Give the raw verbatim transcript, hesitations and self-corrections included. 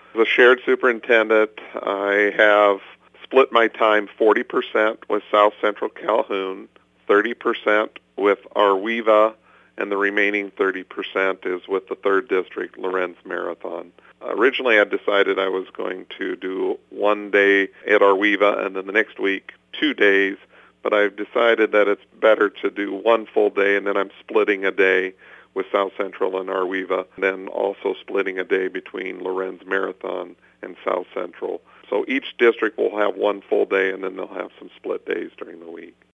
As a shared superintendent, I have split my time forty percent with South Central Calhoun, thirty percent with Arweva, and the remaining thirty percent is with the third District, Lorenz Marathon. Originally, I decided I was going to do one day at Arweva and then the next week, two days, but I've decided that it's better to do one full day, and then I'm splitting a day with South Central and Arweva, and then also splitting a day between Lorenz Marathon and South Central. So each district will have one full day, and then they'll have some split days during the week.